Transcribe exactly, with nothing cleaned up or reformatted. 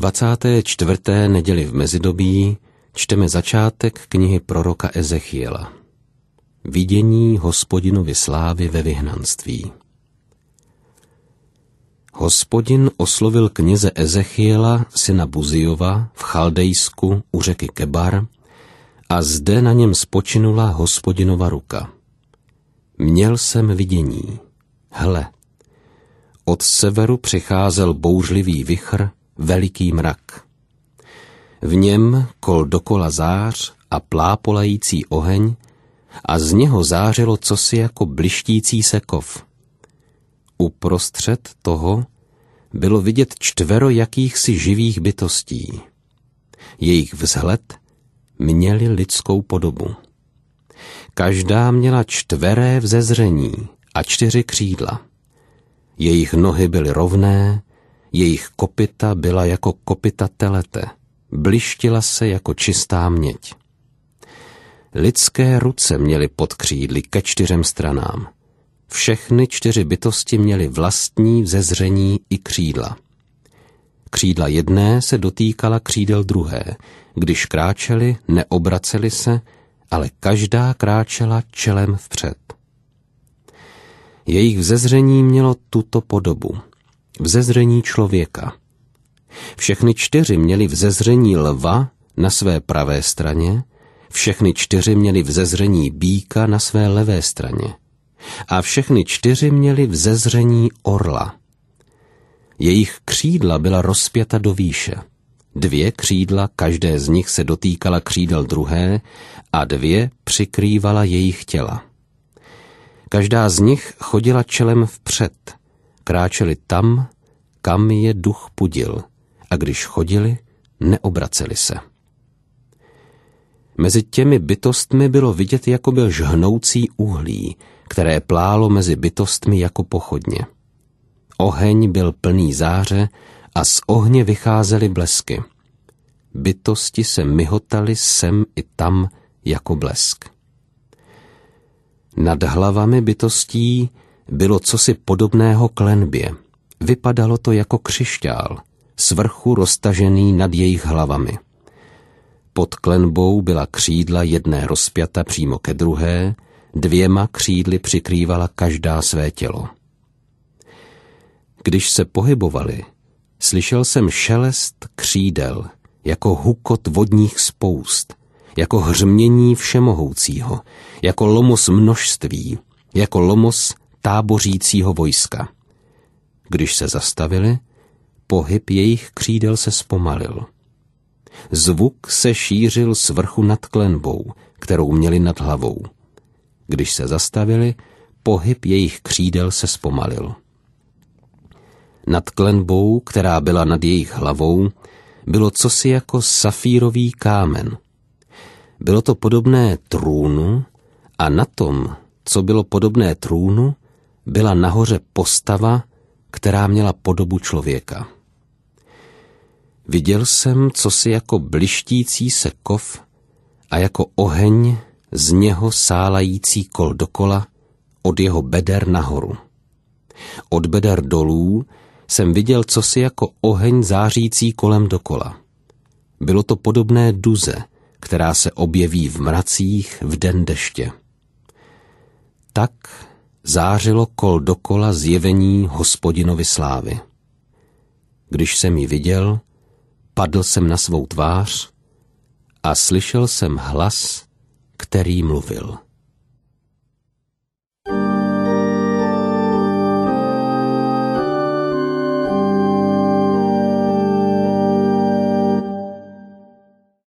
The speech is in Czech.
dvacáté čtvrté neděli v mezidobí čteme začátek knihy proroka Ezechiela. Vidění Hospodinovy slávy ve vyhnanství. Hospodin oslovil kněze Ezechiela, syna Buziova, v Chaldejsku u řeky Kebar, a zde na něm spočinula Hospodinova ruka. Měl jsem vidění. Hle, od severu přicházel bouřlivý vichr, veliký mrak. V něm kol dokola zář a plápolající oheň, a z něho zářilo cosi jako blištící se kov. Uprostřed toho bylo vidět čtvero jakýchsi živých bytostí. Jejich vzhled měli lidskou podobu. Každá měla čtveré vzezření a čtyři křídla. Jejich nohy byly rovné, jejich kopyta byla jako kopyta telete, blištila se jako čistá měď. Lidské ruce měly pod křídly ke čtyřem stranám. Všechny čtyři bytosti měly vlastní vzezření i křídla. Křídla jedné se dotýkala křídel druhé. Když kráčeli, neobraceli se, ale každá kráčela čelem vpřed. Jejich vzezření mělo tuto podobu. Vzezření člověka. Všechny čtyři měly vzezření lva na své pravé straně, všechny čtyři měly vzezření býka na své levé straně a všechny čtyři měly vzezření orla. Jejich křídla byla rozpěta do výše. Dvě křídla, každé z nich se dotýkala křídel druhé a dvě přikrývala jejich těla. Každá z nich chodila čelem vpřed, kráčeli tam, kam je duch pudil, a když chodili, neobraceli se. Mezi těmi bytostmi bylo vidět jakoby žhnoucí uhlí, které plálo mezi bytostmi jako pochodně. Oheň byl plný záře a z ohně vycházely blesky. Bytosti se myhotaly sem i tam jako blesk. Nad hlavami bytostí bylo cosi podobného klenbě. Vypadalo to jako křišťál, svrchu roztažený nad jejich hlavami. Pod klenbou byla křídla jedné rozpjata přímo ke druhé, dvěma křídly přikrývala každá své tělo. Když se pohybovali, slyšel jsem šelest křídel, jako hukot vodních spoust, jako hřmění všemohoucího, jako lomos množství, jako lomos tábořícího vojska. Když se zastavili, pohyb jejich křídel se zpomalil. Zvuk se šířil z vrchu nad klenbou, kterou měli nad hlavou. Když se zastavili, pohyb jejich křídel se zpomalil. Nad klenbou, která byla nad jejich hlavou, bylo cosi jako safírový kámen. Bylo to podobné trůnu a na tom, co bylo podobné trůnu, byla nahoře postava, která měla podobu člověka. Viděl jsem cosi jako blištící se kov a jako oheň z něho sálající kol dokola od jeho beder nahoru. Od beder dolů jsem viděl cosi jako oheň zářící kolem dokola. Bylo to podobné duze, která se objeví v mracích v den deště. Tak zářilo kol dokola zjevení Hospodinovy slávy. Když jsem ji viděl, padl jsem na svou tvář a slyšel jsem hlas, který mluvil.